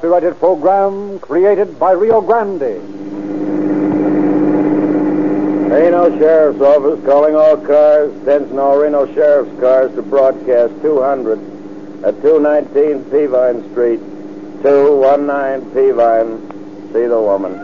copyrighted program created by Rio Grande. Reno Sheriff's Office calling all cars, attention all Reno Sheriff's cars to broadcast 200 at 219 Peavine Street, 219 Peavine. See the woman.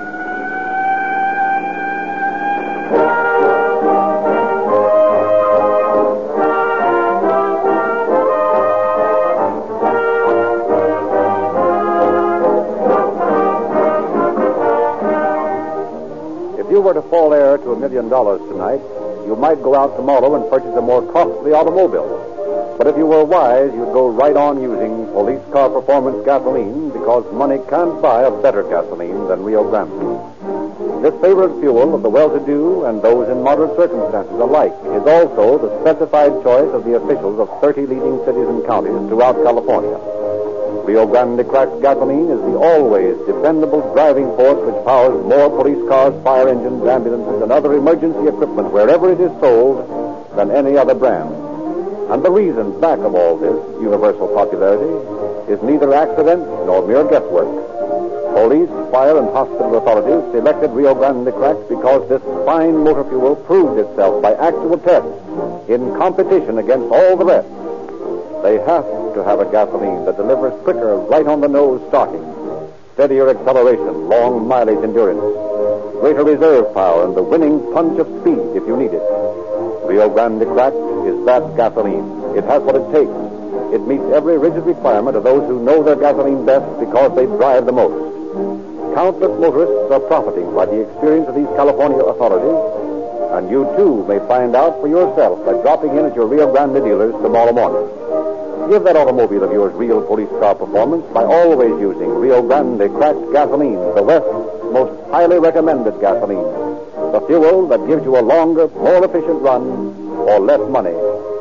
If you were to fall heir to $1 million tonight, you might go out tomorrow and purchase a more costly automobile. But if you were wise, you'd go right on using police car performance gasoline because money can't buy a better gasoline than Rio Grande. This favorite fuel of the well-to-do and those in moderate circumstances alike is also the specified choice of the officials of 30 leading cities and counties throughout California. Rio Grande cracked gasoline is the always dependable driving force which powers more police cars, fire engines, ambulances, and other emergency equipment wherever it is sold than any other brand. And the reason back of all this universal popularity is neither accident nor mere guesswork. Police, fire, and hospital authorities selected Rio Grande Cracked because this fine motor fuel proved itself by actual tests in competition against all the rest. They have to have a gasoline that delivers quicker, right-on-the-nose starting, steadier acceleration, long mileage endurance, greater reserve power, and the winning punch of speed if you need it. Rio Grande Cracked is that gasoline. It has what it takes. It meets every rigid requirement of those who know their gasoline best because they drive the most. Countless motorists are profiting by the experience of these California authorities, and you, too, may find out for yourself by dropping in at your Rio Grande dealers tomorrow morning. Give that automobile of yours real police car performance by always using Rio Grande Cracked gasoline, the West's most highly recommended gasoline. The fuel that gives you a longer, more efficient run for less money.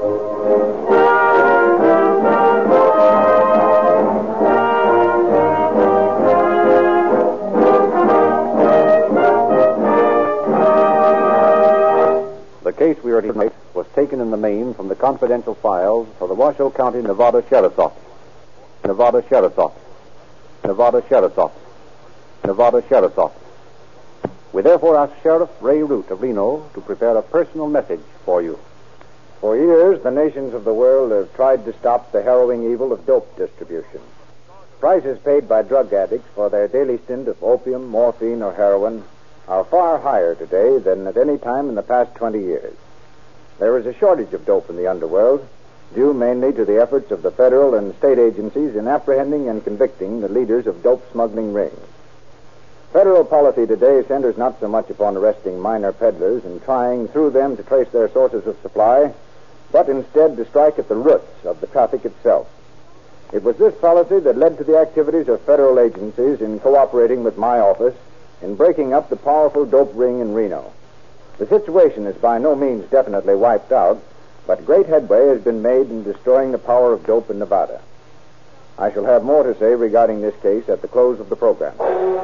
The case we are to tonight was taken in the main from the confidential files of the Washoe County, Nevada Sheriff's Office. Nevada Sheriff's Office. Nevada Sheriff's Office. Nevada Sheriff's Office. We therefore ask Sheriff Ray Root of Reno to prepare a personal message for you. For years, the nations of the world have tried to stop the harrowing evil of dope distribution. Prices paid by drug addicts for their daily stint of opium, morphine, or heroin are far higher today than at any time in the past 20 years. There is a shortage of dope in the underworld, due mainly to the efforts of the federal and state agencies in apprehending and convicting the leaders of dope smuggling rings. Federal policy today centers not so much upon arresting minor peddlers and trying through them to trace their sources of supply, but instead to strike at the roots of the traffic itself. It was this policy that led to the activities of federal agencies in cooperating with my office in breaking up the powerful dope ring in Reno. The situation is by no means definitely wiped out, but great headway has been made in destroying the power of dope in Nevada. I shall have more to say regarding this case at the close of the program.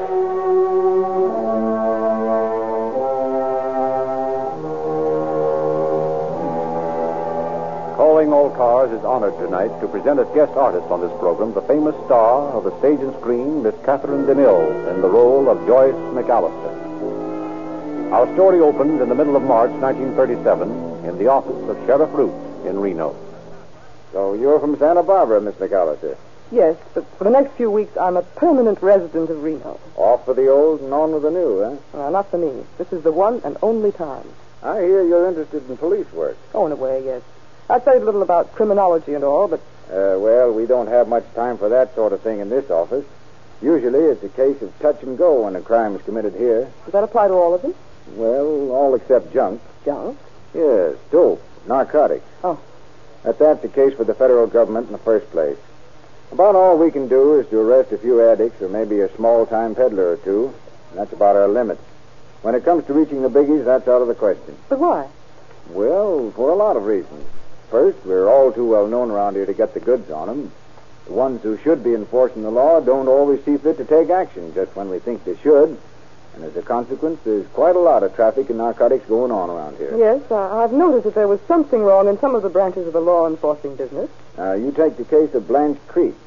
Calling All Cars is honored tonight to present as guest artist on this program the famous star of the stage and screen, Miss Catherine DeMille, in the role of Joyce McAllister. Our story opens in the middle of March 1937 in the office of Sheriff Root in Reno. So you're from Santa Barbara, Miss McAllister? Yes, but for the next few weeks, I'm a permanent resident of Reno. Off for the old and on with the new, eh? Not for me. This is the one and only time. I hear you're interested in police work. Oh, in a way, yes. I've studied a little about criminology and all, but... Well, we don't have much time for that sort of thing in this office. Usually it's a case of touch and go when a crime is committed here. Does that apply to all of them? Well, all except junk. Junk? Yes, dope, narcotics. Oh. That's the case for the federal government in the first place. About all we can do is to arrest a few addicts or maybe a small-time peddler or two. And that's about our limit. When it comes to reaching the biggies, that's out of the question. But why? Well, for a lot of reasons. First, we're all too well known around here to get the goods on them. The ones who should be enforcing the law don't always see fit to take action just when we think they should. And as a consequence, there's quite a lot of traffic in narcotics going on around here. Yes, I've noticed that there was something wrong in some of the branches of the law enforcing business. You take the case of Blanche Creek.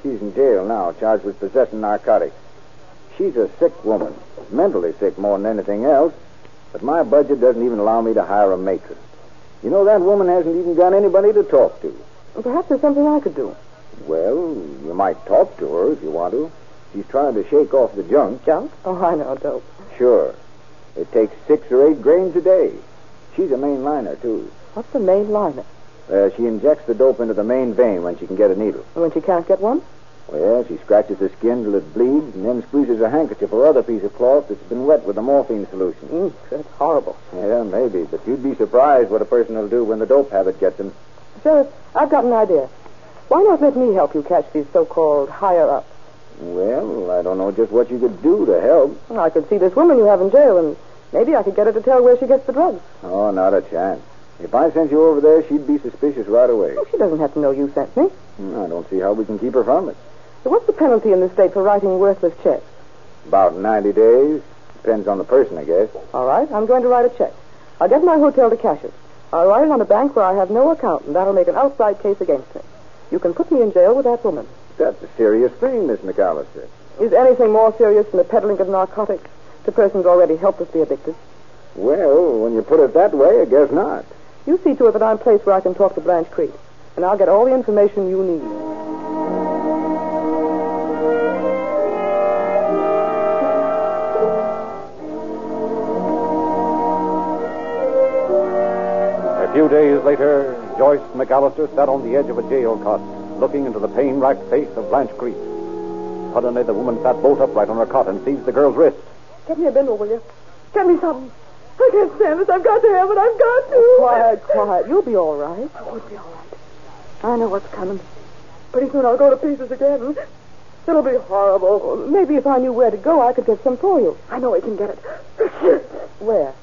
She's in jail now, charged with possessing narcotics. She's a sick woman, mentally sick more than anything else, but my budget doesn't even allow me to hire a matron. You know, that woman hasn't even got anybody to talk to. Well, perhaps there's something I could do. Well, you might talk to her if you want to. She's trying to shake off the junk. Junk? Oh, I know, dope. Sure. It takes 6 or 8 grains a day. She's a mainliner, too. What's the main liner? She injects the dope into the main vein when she can get a needle. And when she can't get one? Well, she scratches the skin till it bleeds and then squeezes a handkerchief or other piece of cloth that's been wet with the morphine solution. That's horrible. Yeah, maybe, but you'd be surprised what a person will do when the dope habit gets him. Sheriff, I've got an idea. Why not let me help you catch these so-called higher-ups? Well, I don't know just what you could do to help. Well, I could see this woman you have in jail, and maybe I could get her to tell where she gets the drugs. Oh, not a chance. If I sent you over there, she'd be suspicious right away. Well, she doesn't have to know you sent me. I don't see how we can keep her from it. So what's the penalty in this state for writing worthless checks? About 90 days. Depends on the person, I guess. All right, I'm going to write a check. I'll get my hotel to cash it. I'll write it on a bank where I have no account, and that'll make an outside case against me. You can put me in jail with that woman. That's a serious thing, Miss McAllister. Is anything more serious than the peddling of narcotics to persons already helplessly addicted? Well, when you put it that way, I guess not. You see to it that I'm placed where I can talk to Blanche Creed, and I'll get all the information you need. A few days later, Joyce McAllister sat on the edge of a jail cot, looking into the pain-racked face of Blanche Creed. Suddenly, the woman sat bolt upright on her cot and seized the girl's wrist. Get me a bindle, will you? Get me something. I can't stand this. I've got to have it. I've got to. Quiet, quiet. You'll be all right. I won't be all right. I know what's coming. Pretty soon I'll go to pieces again. It'll be horrible. Maybe if I knew where to go, I could get some for you. I know I can get it. Where?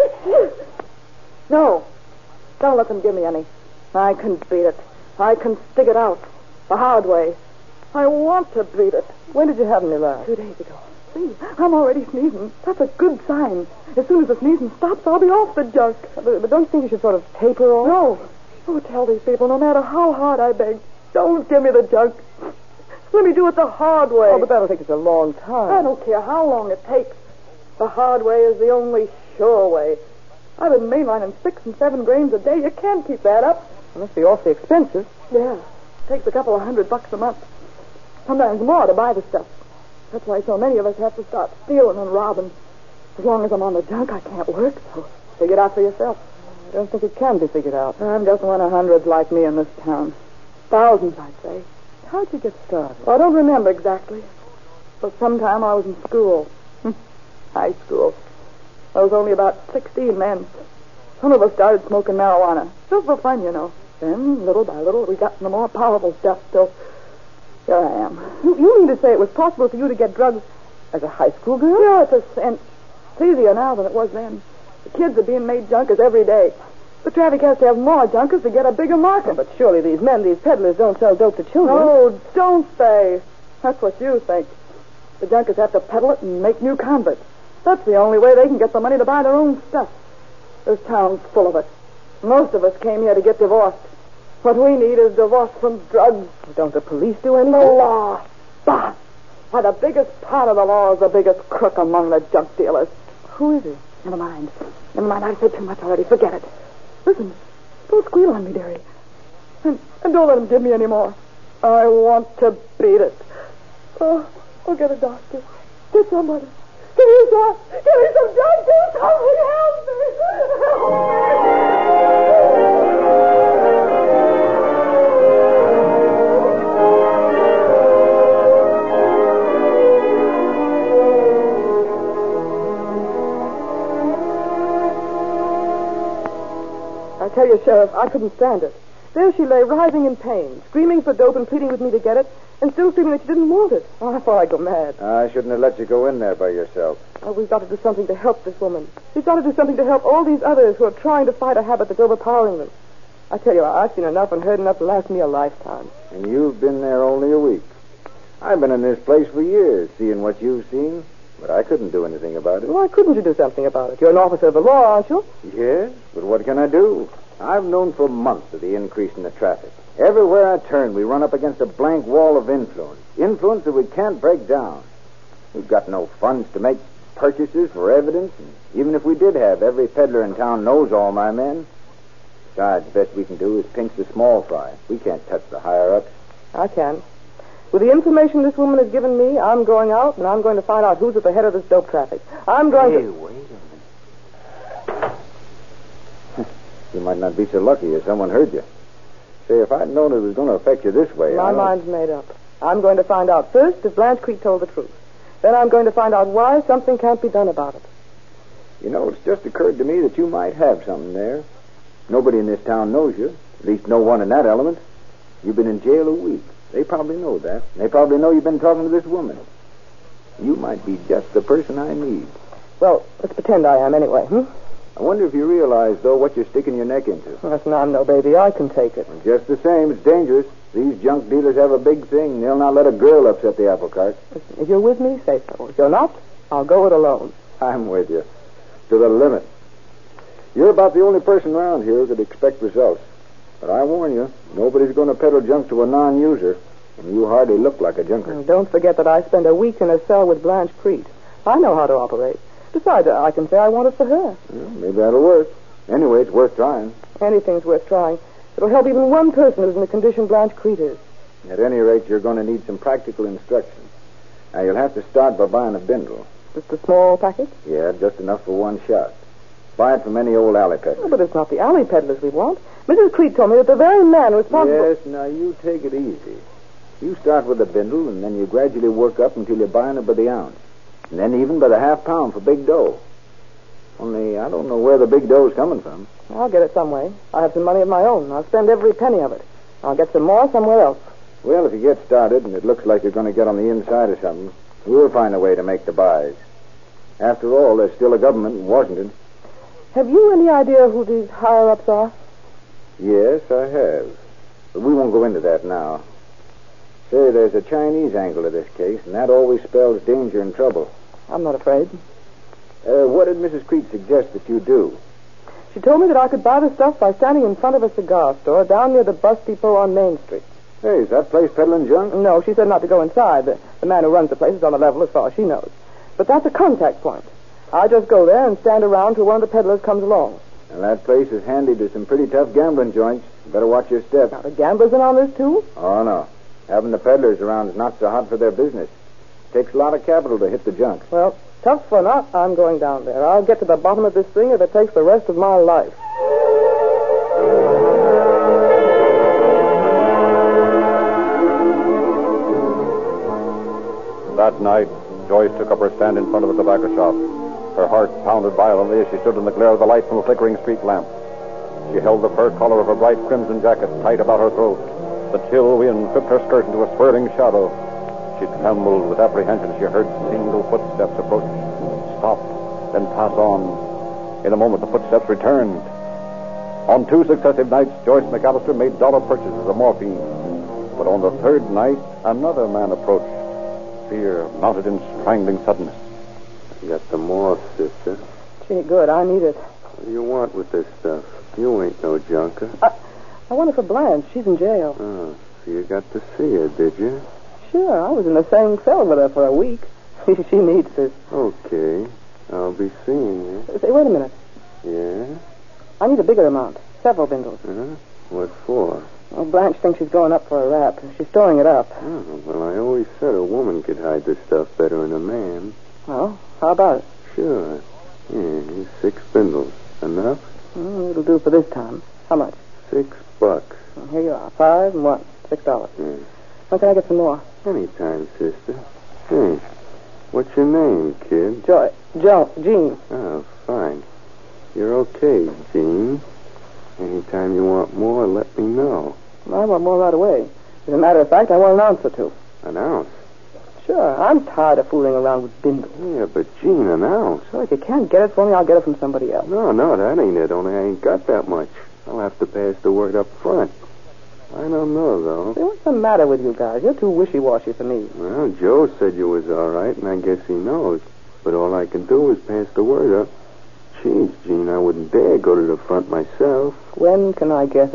No. Don't let them give me any. I can beat it. I can stick it out. The hard way. I want to beat it. When did you have any last? 2 days ago. See, I'm already sneezing. That's a good sign. As soon as the sneezing stops, I'll be off the junk. But don't you think you should sort of taper off? No. Oh, tell these people, no matter how hard I beg, don't give me the junk. Let me do it the hard way. Oh, but that'll take us a long time. I don't care how long it takes. The hard way is the only sure way. I've been mainlining 6 and 7 grains a day. You can't keep that up. It must be awfully expensive. Yeah. It takes a couple of $100 a month. Sometimes more to buy the stuff. That's why so many of us have to start stealing and robbing. As long as I'm on the junk, I can't work, so figure it out for yourself. I don't think it can be figured out. I'm just one of hundreds like me in this town. Thousands, I'd say. How'd you get started? Well, I don't remember exactly. But sometime I was in school. High school. I was only about 16 then. Some of us started smoking marijuana. Just for fun, you know. Then, little by little, we got into more powerful stuff, so here I am. You mean to say it was possible for you to get drugs as a high school girl? Yeah, it's a cent. It's easier now than it was then. The kids are being made junkers every day. The traffic has to have more junkers to get a bigger market. But surely these peddlers don't sell dope to children. Oh, don't they? That's what you think. The junkers have to peddle it and make new converts. That's the only way they can get the money to buy their own stuff. This town's full of it. Most of us came here to get divorced. What we need is divorce from drugs. Don't the police do anything? The law. Bah! Why, the biggest part of the law is the biggest crook among the junk dealers. Who is he? Never mind. I've said too much already. Forget it. Listen. Don't squeal on me, dearie. And don't let him give me any more. I want to beat it. Oh, I'll get a doctor. Get somebody. Give me some doctors. Somebody help me. Help me. I tell you, Sheriff, I couldn't stand it. There she lay, writhing in pain, screaming for dope and pleading with me to get it, and still screaming that she didn't want it. Oh, I thought I'd go mad. I shouldn't have let you go in there by yourself. Oh, we've got to do something to help this woman. We've got to do something to help all these others who are trying to fight a habit that's overpowering them. I tell you, I've seen enough and heard enough to last me a lifetime. And you've been there only a week. I've been in this place for years, seeing what you've seen, but I couldn't do anything about it. Why couldn't you do something about it? You're an officer of the law, aren't you? Yes, but what can I do? I've known for months of the increase in the traffic. Everywhere I turn, we run up against a blank wall of influence. Influence that we can't break down. We've got no funds to make purchases for evidence, and even if we did have, every peddler in town knows all my men. Besides, the best we can do is pinch the small fry. We can't touch the higher-ups. I can. With the information this woman has given me, I'm going out and I'm going to find out who's at the head of this dope traffic. I'm going to... Wait a minute. You might not be so lucky if someone heard you. Say, if I'd known it was going to affect you this way... My mind's made up. I'm going to find out first if Blanche Creek told the truth. Then I'm going to find out why something can't be done about it. You know, it's just occurred to me that you might have something there. Nobody in this town knows you. At least no one in that element. You've been in jail a week. They probably know that. They probably know you've been talking to this woman. You might be just the person I need. Well, let's pretend I am anyway, I wonder if you realize, though, what you're sticking your neck into. Listen, I'm no baby. I can take it. Just the same, it's dangerous. These junk dealers have a big thing. They'll not let a girl upset the apple cart. Listen, if you're with me, say so. If you're not, I'll go it alone. I'm with you. To the limit. You're about the only person around here that expect results. But I warn you, nobody's going to peddle junk to a non-user. And you hardly look like a junker. And don't forget that I spent a week in a cell with Blanche Creek. I know how to operate. Besides, I can say I want it for her. Well, maybe that'll work. Anyway, it's worth trying. Anything's worth trying. It'll help even one person who's in the condition Blanche Creek is. At any rate, you're going to need some practical instruction. Now, you'll have to start by buying a bindle. Just a small packet? Yeah, just enough for one shot. Buy it from any old alley peddler. Oh, but it's not the alley peddlers we want. Mrs. Creek told me that the very man responsible... Yes, now you take it easy. You start with a bindle, and then you gradually work up until you're buying it by the ounce. And then even by the half pound for big dough. Only, I don't know where the big dough's coming from. I'll get it some way. I have some money of my own. I'll spend every penny of it. I'll get some more somewhere else. Well, if you get started and it looks like you're going to get on the inside of something, we'll find a way to make the buys. After all, there's still a government in Washington. Have you any idea who these higher-ups are? Yes, I have. But we won't go into that now. Say, there's a Chinese angle to this case, and that always spells danger and trouble. I'm not afraid. What did Mrs. Creek suggest that you do? She told me that I could buy the stuff by standing in front of a cigar store down near the bus depot on Main Street. Hey, is that place peddling junk? No, she said not to go inside. The man who runs the place is on the level as far as she knows. But that's a contact point. I just go there and stand around till one of the peddlers comes along. And that place is handy to some pretty tough gambling joints. You better watch your step. Now, the gamblers in on this, too? Oh, no. Having the peddlers around is not so hot for their business. Takes a lot of capital to hit the junk. Well, tough or not, I'm going down there. I'll get to the bottom of this thing if it takes the rest of my life. That night, Joyce took up her stand in front of the tobacco shop. Her heart pounded violently as she stood in the glare of the light from a flickering street lamp. She held the fur collar of her bright crimson jacket tight about her throat. The chill wind whipped her skirt into a swirling shadow. She trembled with apprehension as she heard single footsteps approach, stop, then pass on. In a moment, the footsteps returned. On 2 successive nights, Joyce McAllister made dollar purchases of morphine. But on the third night, another man approached. Fear mounted in strangling suddenness. You got the morph, sister. Gee, good. I need it. What do you want with this stuff? You ain't no junker. I want it for Blanche. She's in jail. Oh, so you got to see her, did you? Sure. I was in the same cell with her for a week. She needs this. Okay. I'll be seeing you. Say, wait a minute. Yeah? I need a bigger amount. Several bindles. What for? Well, Blanche thinks she's going up for a rap. She's storing it up. Oh, well, I always said a woman could hide this stuff better than a man. Well, how about it? Sure. Yeah, here's 6 bindles. Enough? It'll do for this time. How much? $6. Well, here you are. 5 and 1. $6. Yeah. When can I get some more? Anytime, sister. Hey, what's your name, kid? Jean. Oh, fine. You're okay, Jean. Anytime you want more, let me know. I want more right away. As a matter of fact, I want an ounce or two. An ounce? Sure. I'm tired of fooling around with bindles. Yeah, but Jean, an ounce. So if you can't get it for me, I'll get it from somebody else. No, that ain't it. Only I ain't got that much. I'll have to pass the word up front. I don't know, though. Say, what's the matter with you guys? You're too wishy-washy for me. Well, Joe said you was all right, and I guess he knows. But all I can do is pass the word up. Jeez, Jean, I wouldn't dare go to the front myself. When can I get it?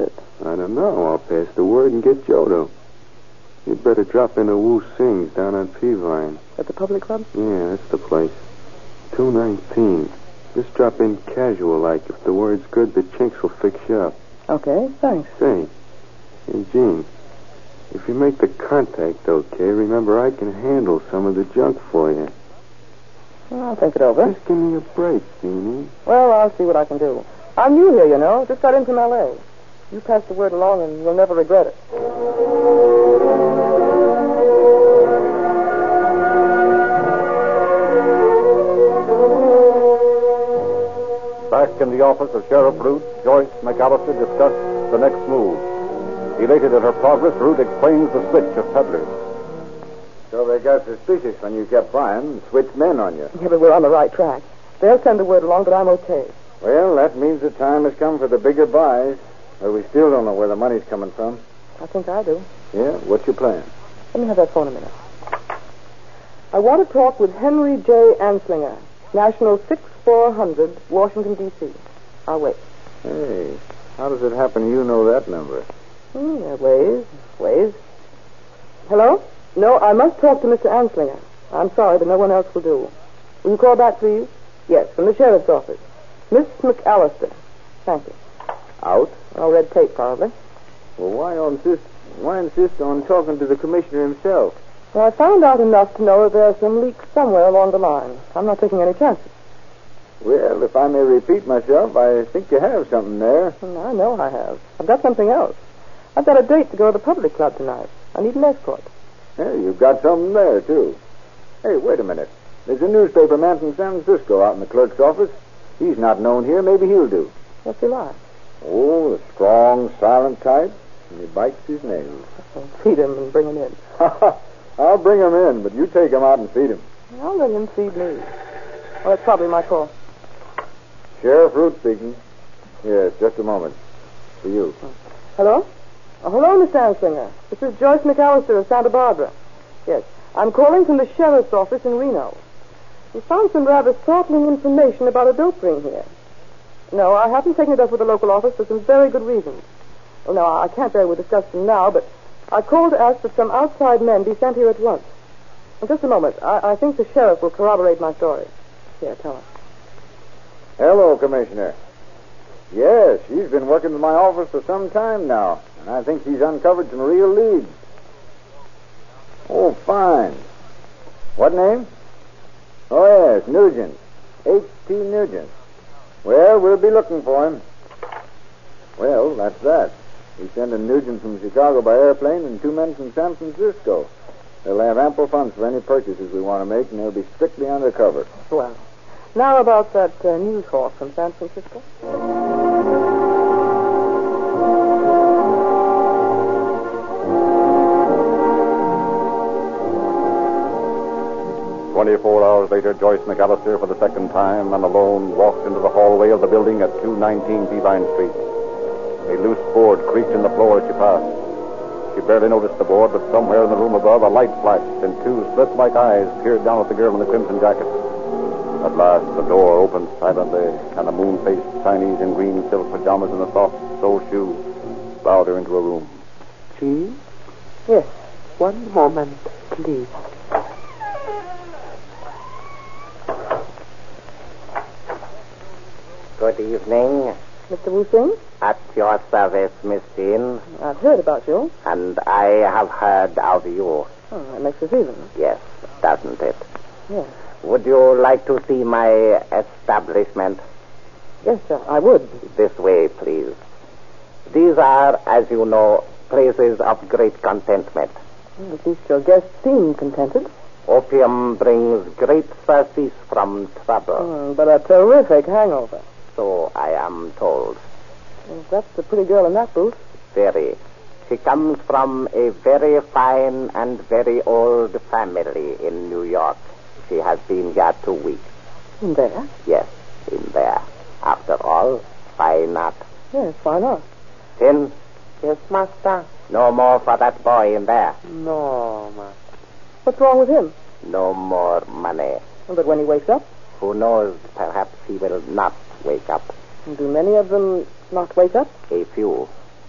I don't know. I'll pass the word and get Joe to. You'd better drop into Wu Sing's down on Peavine. At the public club? Yeah, that's the place. 219. Just drop in casual like. If the word's good, the Chinks will fix you up. Okay, thanks. Say, hey, Gene, if you make the contact okay, remember I can handle some of the junk for you. Well, I'll think it over. Just give me a break, Jeannie. Well, I'll see what I can do. I'm new here, you know. Just got in from L.A. You pass the word along and you'll never regret it. Back in the office of Sheriff Root, Joyce McAllister discussed the next move. Elated at her progress, Root explains the switch of peddlers. So they got suspicious when you kept buying and switched men on you. Yeah, but we're on the right track. They'll send the word along, but I'm okay. Well, that means the time has come for the bigger buys. But we still don't know where the money's coming from. I think I do. Yeah? What's your plan? Let me have that phone a minute. I want to talk with Henry J. Anslinger, National 6400, Washington, D.C. I'll wait. Hey, how does it happen you know that number? Ways. Hello? No, I must talk to Mr. Anslinger. I'm sorry, but no one else will do. Will you call back, please? Yes, from the sheriff's office. Miss McAllister. Thank you. Out? Oh, red tape, probably. Well, why insist on talking to the commissioner himself? Well, I found out enough to know that there are some leaks somewhere along the line. I'm not taking any chances. Well, if I may repeat myself, I think you have something there. I know I have. I've got something else. I've got a date to go to the public club tonight. I need an escort. Yeah, you've got something there, too. Hey, wait a minute. There's a newspaper man from San Francisco out in the clerk's office. He's not known here. Maybe he'll do. What's he like? Oh, the strong, silent type. And he bites his nails. I'll feed him and bring him in. I'll bring him in, but you take him out and feed him. I'll let him feed me. Well, that's probably my call. Sheriff Root speaking. Yes, just a moment. For you. Hello? Oh, hello, Mr. Anslinger. This is Joyce McAllister of Santa Barbara. Yes, I'm calling from the sheriff's office in Reno. We found some rather startling information about a dope ring here. No, I haven't taken it up with the local office for some very good reasons. Well, no, I can't bear with discussing now, but I called to ask that some outside men be sent here at once. In just a moment. I think the sheriff will corroborate my story. Here, tell him. Hello, Commissioner. Yes, she's been working in my office for some time now, and I think she's uncovered some real leads. Oh, fine. What name? Oh, yes, Nugent. H.T. Nugent. Well, we'll be looking for him. Well, that's that. We send a Nugent from Chicago by airplane and 2 men from San Francisco. They'll have ample funds for any purchases we want to make, and they'll be strictly undercover. Well, now about that news hawk from San Francisco. 24 hours later, Joyce McAllister, for the second time and alone, walked into the hallway of the building at 219 Peavine Street. A loose board creaked in the floor as she passed. She barely noticed the board, but somewhere in the room above, a light flashed, and 2 slit-like eyes peered down at the girl in the crimson jacket. At last, the door opened silently, and a moon-faced Chinese in green silk pajamas and a soft sole shoe bowed her into a room. Jean? Yes. 1 moment, please. Good evening. Mr. Wu Sing? At your service, Miss Jean. I've heard about you. And I have heard of you. Oh, that makes us even. Yes, doesn't it? Yes. Would you like to see my establishment? Yes, sir, I would. This way, please. These are, as you know, places of great contentment. At least your guests seem contented. Opium brings great surcease from trouble. But a terrific hangover. So I am told. Well, that's a pretty girl in that booth. Very. She comes from a very fine and very old family in New York. She has been here 2 weeks. In there? Yes, in there. After all, why not? Yes, why not? Tin? Yes, master. No more for that boy in there. No, master. What's wrong with him? No more money. But when he wakes up? Who knows, perhaps he will not wake up. Do many of them not wake up? A few.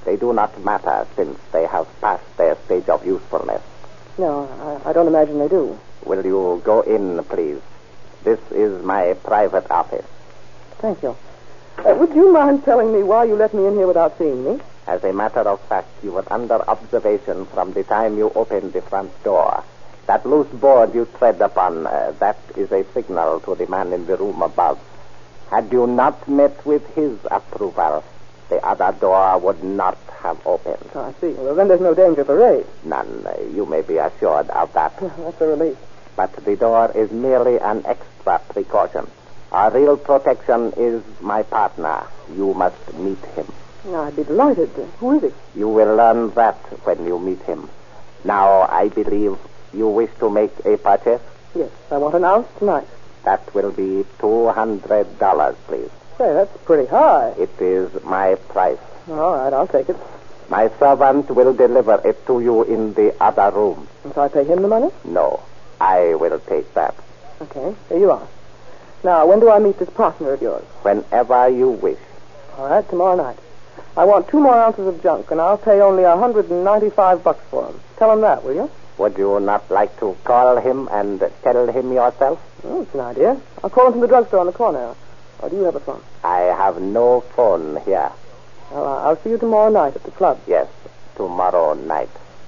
They do not matter since they have passed their stage of usefulness. No, I don't imagine they do. Will you go in, please? This is my private office. Thank you. Would you mind telling me why you let me in here without seeing me? As a matter of fact, you were under observation from the time you opened the front door. That loose board you tread upon, that is a signal to the man in the room above. Had you not met with his approval, the other door would not have opened. Oh, I see. Well, then there's no danger of a raid. None. You may be assured of that. That's a relief. But the door is merely an extra precaution. Our real protection is my partner. You must meet him. I'd be delighted. Who is he? You will learn that when you meet him. Now, I believe you wish to make a purchase? Yes, I want an ounce tonight. That will be $200, please. Say, that's pretty high. It is my price. All right, I'll take it. My servant will deliver it to you in the other room. And so I pay him the money? No, I will take that. Okay, here you are. Now, when do I meet this partner of yours? Whenever you wish. All right, tomorrow night. I want 2 more ounces of junk, and I'll pay only $195 for them. Tell him that, will you? Would you not like to call him and tell him yourself? Oh, it's an idea. I'll call him from the drugstore on the corner. Or do you have a phone? I have no phone here. Well, I'll see you tomorrow night at the club. Yes, tomorrow night.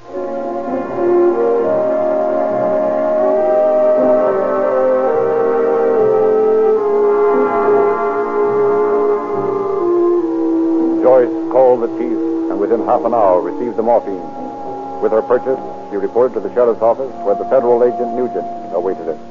Joyce called the chief and within half an hour received the morphine. With her purchase, she reported to the sheriff's office where the federal agent Nugent awaited her.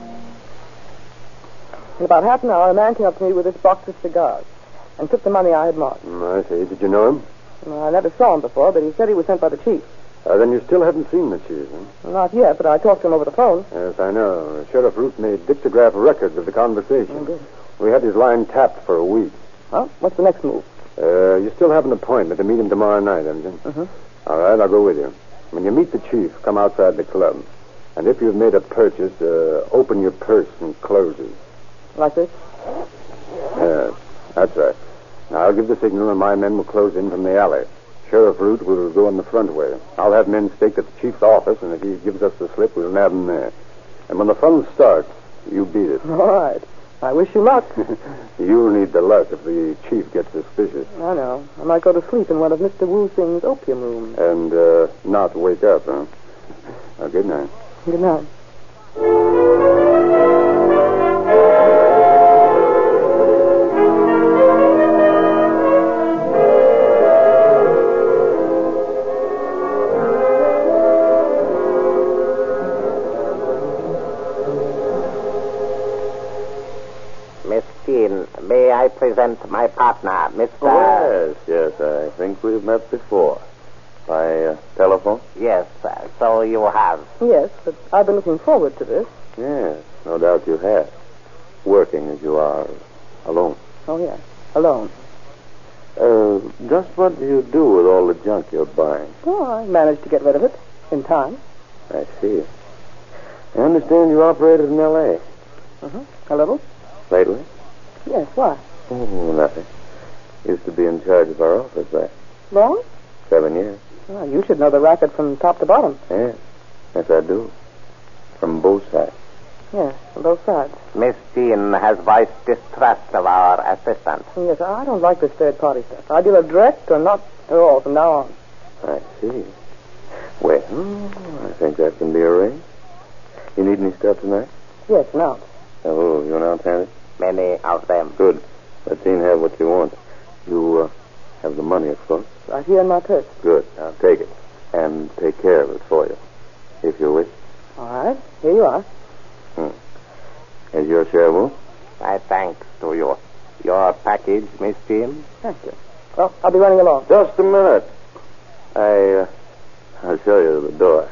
In about half an hour, a man came up to me with this box of cigars and took the money I had marked. I see. Did you know him? I never saw him before, but he said he was sent by the chief. Then you still haven't seen the chief, huh? Not yet, but I talked to him over the phone. Yes, I know. Sheriff Root made dictograph records of the conversation. Oh, good. We had his line tapped for a week. Well, what's the next move? You still have an appointment to meet him tomorrow night, haven't you? Mm-hmm. All right, I'll go with you. When you meet the chief, come outside the club. And if you've made a purchase, open your purse and close it. Like this? Yes, that's right. Now, I'll give the signal and my men will close in from the alley. Sheriff Root will go in the front way. I'll have men staked at the chief's office, and if he gives us the slip, we'll nab him there. And when the fun starts, you beat it. All right. I wish you luck. You'll need the luck if the chief gets suspicious. I know. I might go to sleep in one of Mr. Wu Sing's opium rooms. And not wake up, huh? Well, good night. Good night. Miss Keene, may I present my partner, Mr. Yes, I think we've met before. By telephone? Yes, so you have. Yes, but I've been looking forward to this. Yes, no doubt you have. Working as you are alone. Oh, yes. Alone. Just what do you do with all the junk you're buying? Oh, I managed to get rid of it. In time. I see. I understand you operated in L.A. A little? lately. Yes, why? Oh, nothing. Used to be in charge of our office there. Long? 7 years. Well, you should know the racket from top to bottom. Yes. Yes, I do. From both sides. Yes, on both sides. Miss Dean has voiced distrust of our assistant. Yes, I don't like this third-party stuff. I deal direct or not at all from now on. I see. Well, I think that can be arranged. You need any stuff tonight? Yes, now. Oh, you announce Harry? Many of them. Good. Let Dean have what you want. You have the money, of course. Right here in my purse. Good. Now take it. And take care of it for you, if you wish. All right. Here you are. Here's your share, Wolf. My thanks to you. Your package, Miss Dean? Thank you. Well, I'll be running along. Just a minute. I'll show you the door.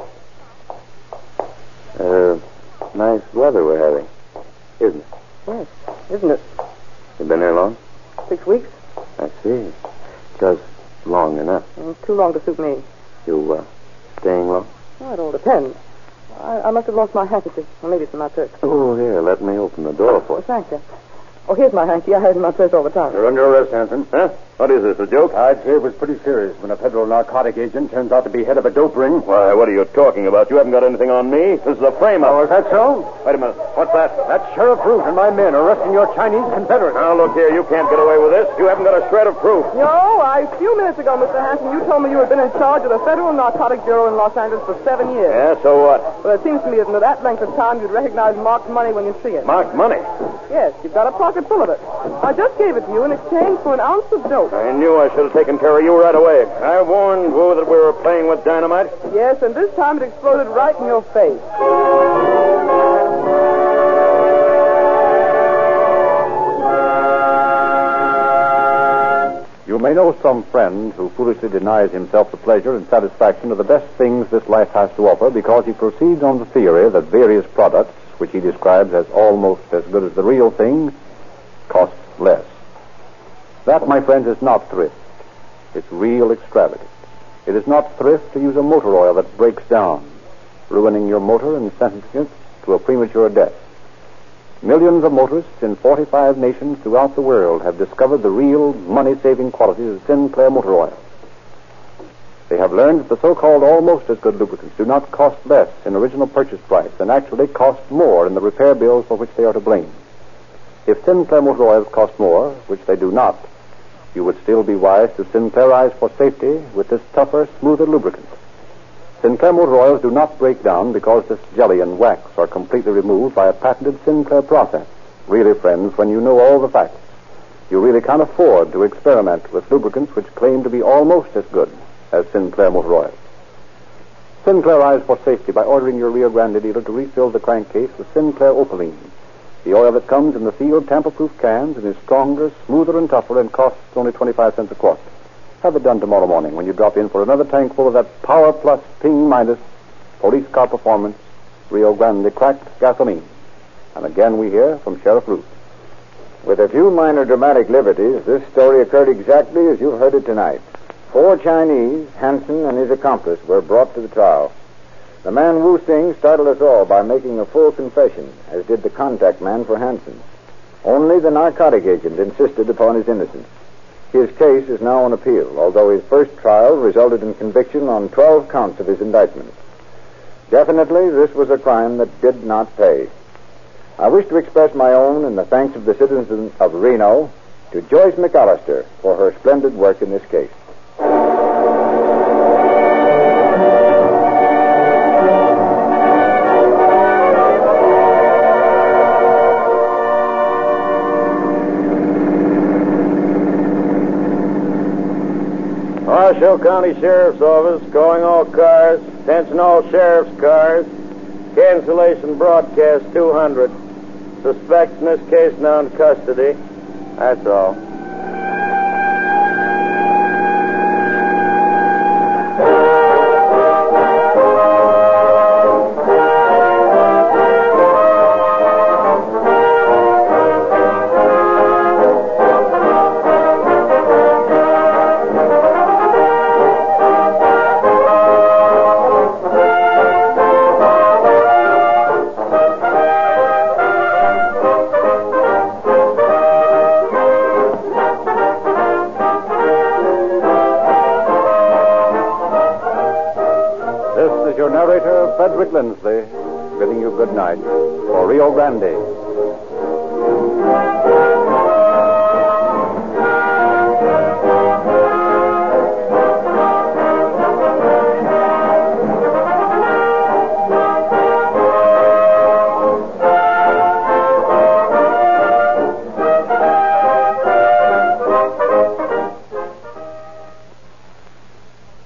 Nice weather we're having, isn't it? Yes, isn't it? You been here long? 6 weeks? I see. Just long enough. Too long to suit me. You, staying long? Oh, it all depends. I must have lost my handkerchief. Or maybe it's in my purse. Oh, here, let me open the door for you. Thank you. Oh, here's my hanky. I have it in my purse all the time. You're under arrest, Hanson. Huh? What is this, a joke? I'd say it was pretty serious when a federal narcotic agent turns out to be head of a dope ring. Why, what are you talking about? You haven't got anything on me. This is a frame-up. Oh, is that so? Wait a minute. What's that? That's Sheriff Root and my men arresting your Chinese Confederates. Now, look here. You can't get away with this. You haven't got a shred of proof. No, a few minutes ago, Mr. Hanson, you told me you had been in charge of the Federal Narcotic Bureau in Los Angeles for 7 years. Yeah, so what? Well, it seems to me that in that length of time, you'd recognize marked money when you see it. Marked money. Yes, you've got a pocket full of it. I just gave it to you in exchange for an ounce of dope. I knew I should have taken care of you right away. I warned Wu that we were playing with dynamite. Yes, and this time it exploded right in your face. You may know some friend who foolishly denies himself the pleasure and satisfaction of the best things this life has to offer because he proceeds on the theory that various products, which he describes as almost as good as the real thing, cost less. That, my friends, is not thrift. It's real extravagance. It is not thrift to use a motor oil that breaks down, ruining your motor and sentencing it to a premature death. Millions of motorists in 45 nations throughout the world have discovered the real money-saving qualities of Sinclair motor oil. They have learned that the so-called almost as good lubricants do not cost less in original purchase price and actually cost more in the repair bills for which they are to blame. If Sinclair motor oils cost more, which they do not, you would still be wise to Sinclairize for safety with this tougher, smoother lubricant. Sinclair motor oils do not break down because this jelly and wax are completely removed by a patented Sinclair process. Really, friends, when you know all the facts, you really can't afford to experiment with lubricants which claim to be almost as good as Sinclair motor oils. Sinclairize for safety by ordering your Rio Grande dealer to refill the crankcase with Sinclair Opaline, the oil that comes in the sealed tamper-proof cans and is stronger, smoother, and tougher and costs only 25 cents a quart. Have it done tomorrow morning when you drop in for another tank full of that Power Plus Ping Minus Police Car Performance Rio Grande cracked gasoline. And again we hear from Sheriff Root. With a few minor dramatic liberties, this story occurred exactly as you've heard it tonight. 4 Chinese, Hanson and his accomplice, were brought to the trial. The man Wu Sing startled us all by making a full confession, as did the contact man for Hanson. Only the narcotic agent insisted upon his innocence. His case is now on appeal, although his first trial resulted in conviction on 12 counts of his indictment. Definitely, this was a crime that did not pay. I wish to express my own and the thanks of the citizens of Reno to Joyce McAllister for her splendid work in this case. Washoe County Sheriff's Office, calling all cars, attention all sheriff's cars, cancellation broadcast 200. Suspect in this case now in custody. That's all. Frederick Lindsley, bidding you good night for Rio Grande.